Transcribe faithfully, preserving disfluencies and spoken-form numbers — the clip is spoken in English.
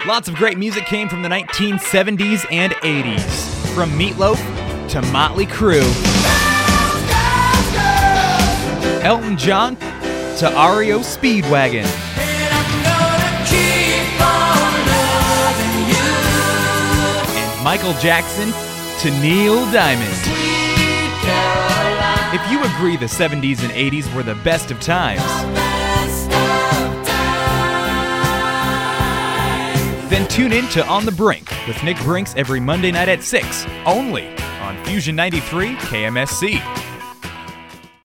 Lots of great music came from the nineteen seventies and eighties. From Meatloaf to Motley Crue. Elton John to R E O Speedwagon. And Michael Jackson to Neil Diamond. If you agree the seventies and eighties were the best of times, then tune in to On the Brink with Nick Brinks every Monday night at six, only on Fusion ninety-three K M S C.